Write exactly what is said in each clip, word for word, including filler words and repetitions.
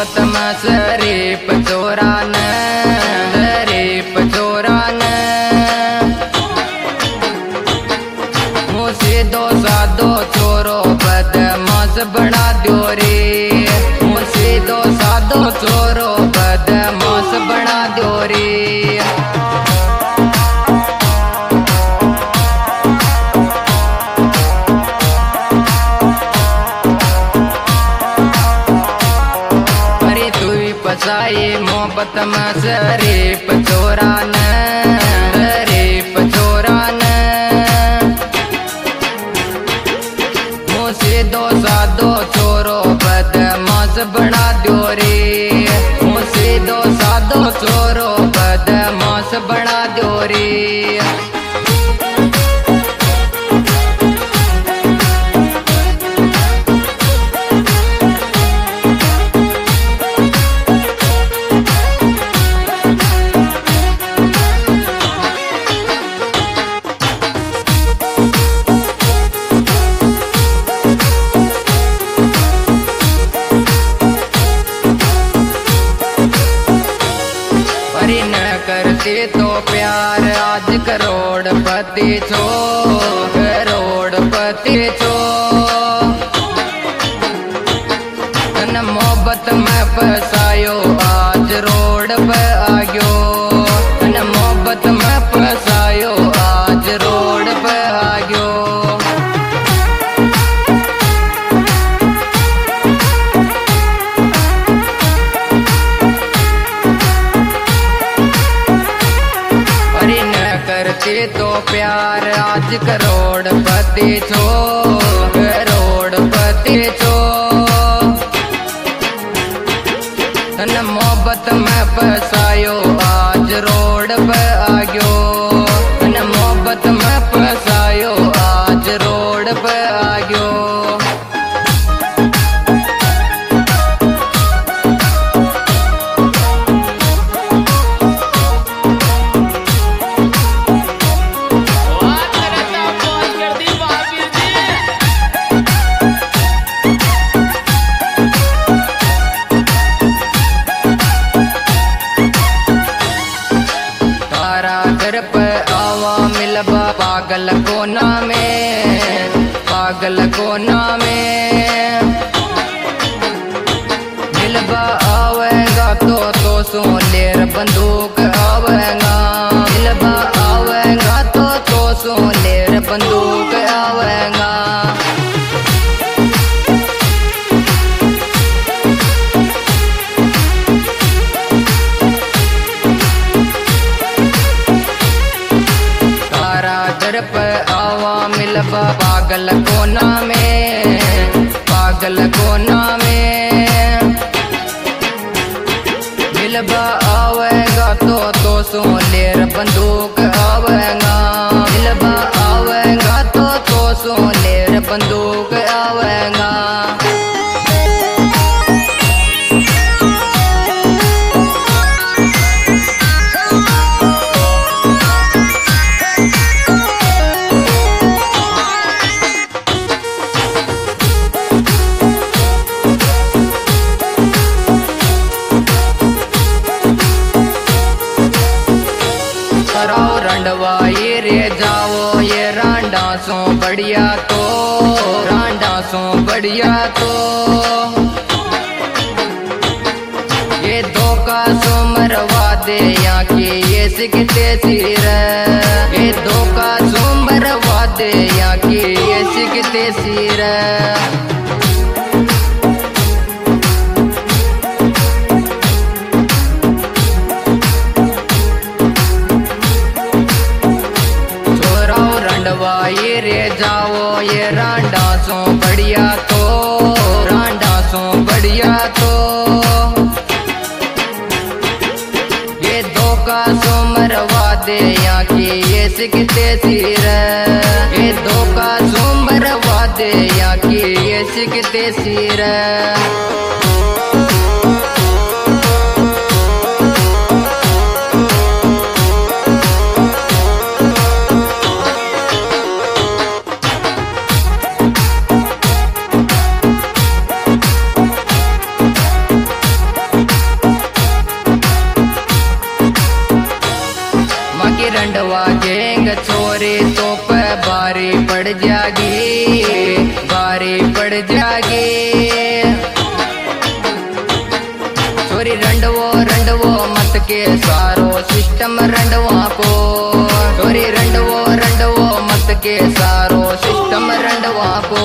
मोहब्बत में शरीफ चोरा ने शरीफ चोरा ने सीधो साधो चोरो बदमाश बना दो रे सीधो साधो चोरो बदमाश बना दो रे अरे तू ही फसाई मोहब्बत में शरीफ चोरा ने शरीफ चोरा ने सीधो साधो चोरो बदमाश बना दो रे सीधो साधो चोरो बदमाश बना दो रे करते तो प्यार आज करोड़पति छो करोड़पति छो न मोहब्बत में फसायो आज रोड पे आ गयो न मोहब्बत में फसायो आज रोड पे आ गयो करते तो प्यार आज करोड़पति छो करोड़पति छो न मोहब्बत में फसायो आज रोड पे आ गयो न मोहब्बत में फसायो आज रोड पे आ गयो घर पे आवा मिलबा पागल कोना में पागल कोना में मिलबा आवेगा तो तो सोलेर बंदूक आवेगा मिलबा आवेगा तो तो सोलेर बंदूक आवेगा घर पे आवा मिलबा पागल कोना में पागल कोना में मिलबा आवेगा तो तो सोलेर बंदूक आवेगा मिलबा आवेगा तो तो सोलेर बंदूक आवेगा रंडवाई रे जाओ ये रांडा सो बढ़िया तो रांडा सो बढ़िया तो ये धोखा सो मरवा दे या कि ये सिकते सिर ये धोखा सो मरवा दे या कि ये सिकते सिर ये रे जाओ ये रांडा सो बढ़िया तो रांडा सो बढ़िया तो ये धोखा सो मरवा दे या कि ये सिकते सिर ये धोखा सो मरवा दे या कि ये सिकते सिर रंडवा गेंग छोरी तो पे बारी पड़ जागी, बारी पड़ जागी। छोरी रंडवो रंडवो मत के सारो सिस्टम रंडवा को, छोरी रंडवो रंडवो मत के सारो सिस्टम रंडवा को।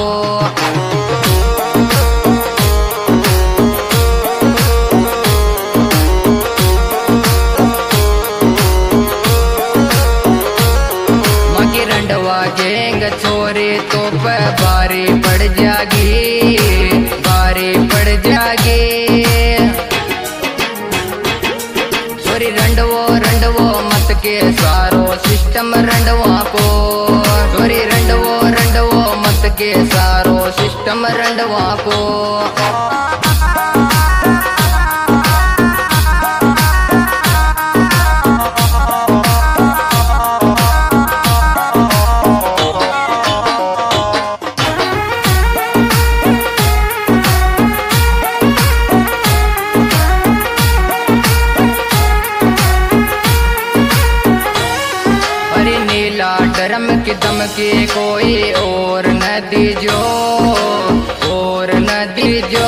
गेंग छोरी तो पे बारी पड़ जागी, बारी पड़ जागी। छोरी रंडवो रंडवो मत के सारो सिस्टम रंडवा को, छोरी रंडवो रंडवो मत के सारो सिस्टम रंडवा को। ड्रम की दमकी कोई और न दीजो, और न दीजो।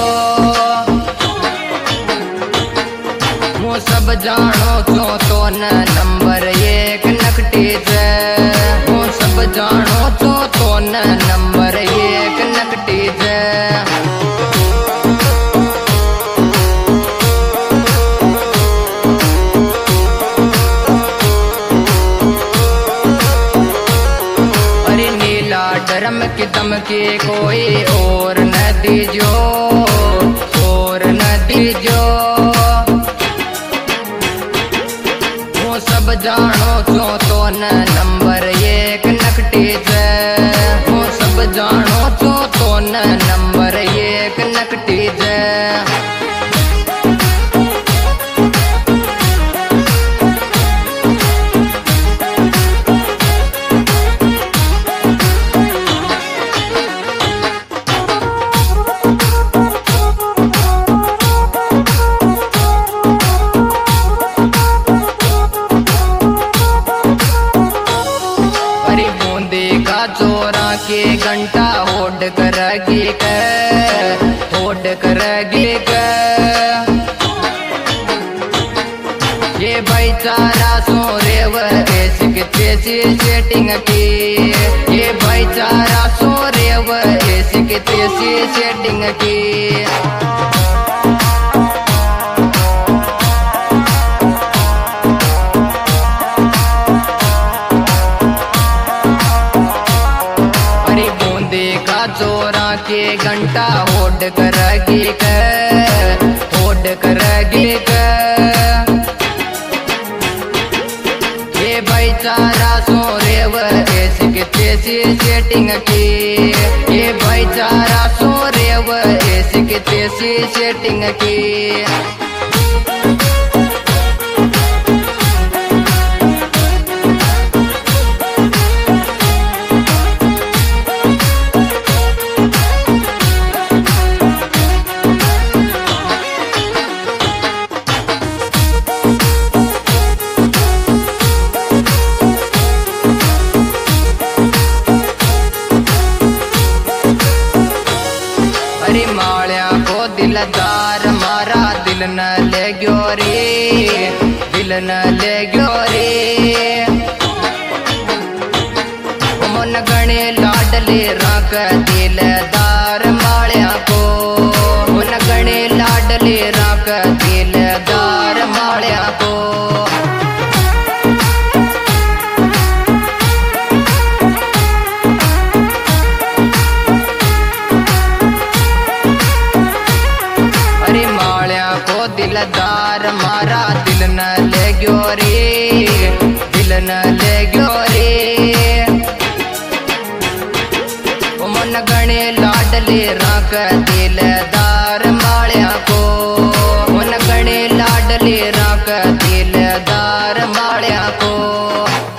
वो सब जानो तो तो न नंबर एक नकटी से, वो सब जानो तो तो न नंबर एक नकटी से। ड्रम की दमकी कोई और न दीजो, और न दीजो। वो सब जानो तो तो न नंबर एक नकटी से, वो सब जानो तो तो न नंबर एक नकटी से। चोरा के घंटा होड करगी के, होड करगी के। ये भाईचारा सोरे वह ऐसी तेजी सेटिंग की, ये भाईचारा सोरे वह ऐसी तेजी सेटिंग की। चोरा के घंटा होड करगी के, होड करगी के। ये भाईचारा सोरे वह ऐसी तेजी सेटिंग की, ये भाईचारा सोरे वह ऐसी तेजी सेटिंग की। माल्या को दिलदार मारा दिल न ले गयो रे, दिल न ले गयो रे। मन गणे लाडले राख दिलदार माल्या को, मन गणे लाडले राख दिलदार माल्या को। दिलदार मारा दिल न ले गयो रे, दिल न ले गयो रे। मन गणे लाडले राख दिलदार माल्या को, मन गणे लाडले राख दिलदार माल्या को।